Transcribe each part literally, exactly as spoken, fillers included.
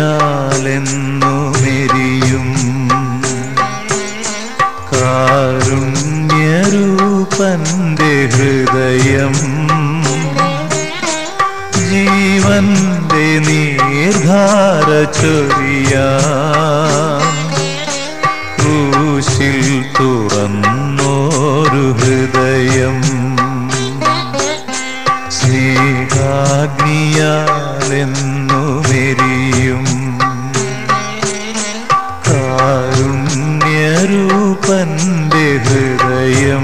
ശിഖാഗ്നിയാലെന്നുമെരിയും കാരുണ്യരൂപന്റെ ഹൃദയം ജീവന്റെ നീർധാര ചൊരിയാൻ ക്രൂശിൽ തുറന്നോരു ഹൃദയം സ്നേഹാഗ്നിയാലെന്നുമെരിയും കാരുണ്യരൂപന്റെ ഹൃദയം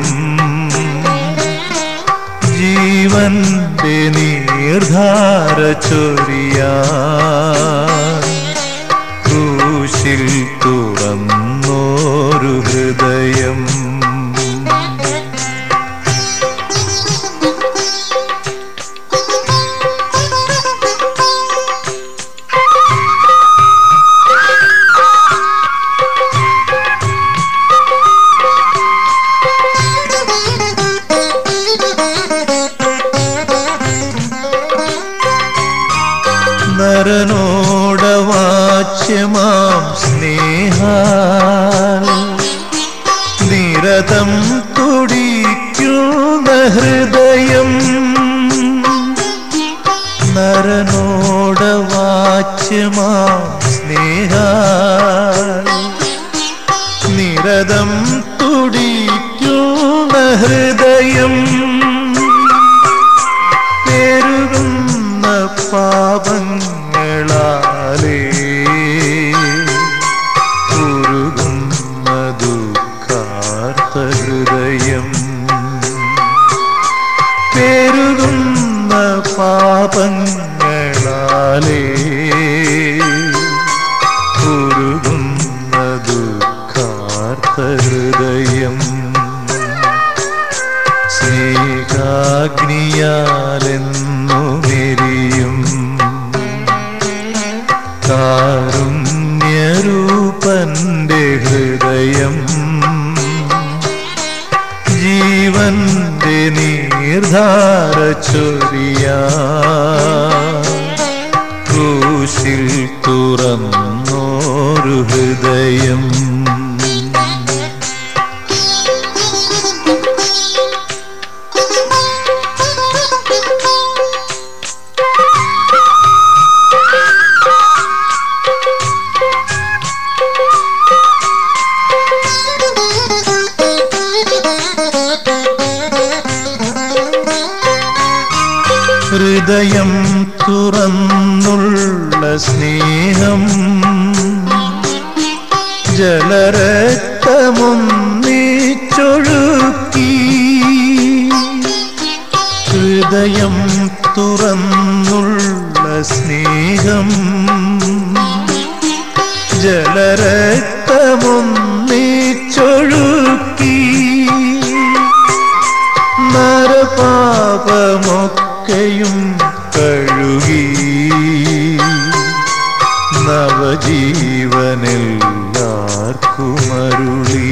ജീവന്റെ നീർധാര ചൊരിയാൻ ക്രൂശിൽ തുറന്നോരു ഹൃദയം നരനോടവാച്യമാം സ്നേഹാൽ നിരതം തുടിക്കുന്ന ഹൃദയം നരനോടവാച്യമാം സ്നേഹാൽ നിരതം തുടിക്കുന്ന ഹൃദയം പെരുകുന്ന പാപങ്ങളാലേ ഉരുകുന്ന ദുഃഖാർത്ത ഹൃദയം പെരുകുന്ന പാപങ്ങളാലേ ഉരുകുന്ന ദുഃഖാർത്ത ഹൃദയം സ്നേഹാഗ്നിയാലെന്നുമെരിയും കാരുണ്യരൂപന്റെ ഹൃദയം ജീവന്റെ നീർധാര ചൊരിയാൻ ക്രൂശിൽ തുറന്നോരു ഹൃദയം ഹൃദയം തുറന്നുള്ള സ്നേഹം ജലരക്തമൊന്നിച്ചൊഴുക്കി ഹൃദയം തുറന്നുള്ള സ്നേഹം ജലരക്തമൊന്നിച്ചൊഴുക്കി നരപാപമൊക്കെയും കഴുകി നവജീവനെല്ലാർക്കുമരുളി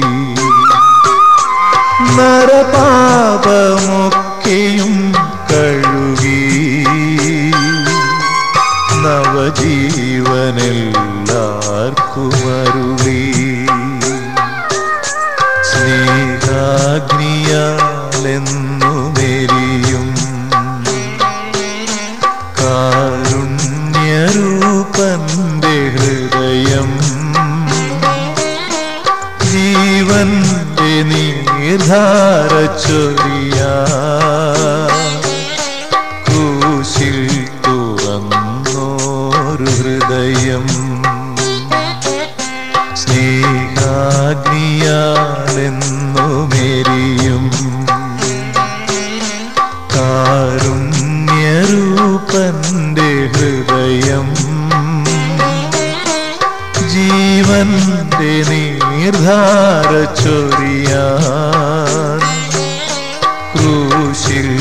നരപാപമൊക്കെയും കഴുകി നവജീവനെല്ലാർക്കുമരുളി സ്നേഹാഗ്നിയാലെന്നുമെരിയും കാരുണ്യരൂപന്റെ ഹൃദയം ജീവന്റെ നീർധാര ചൊരിയാൻ ക്രൂശിൽ തുറന്നോരു ഹൃദയം സ്നേഹാഗ്നിയാലെന്നുമെരിയും കാരുണ്യരൂപന്റെ ഹൃദയം ജീവന്റെ നീർധാര ചൊരിയാൻ ക്രൂശിൽ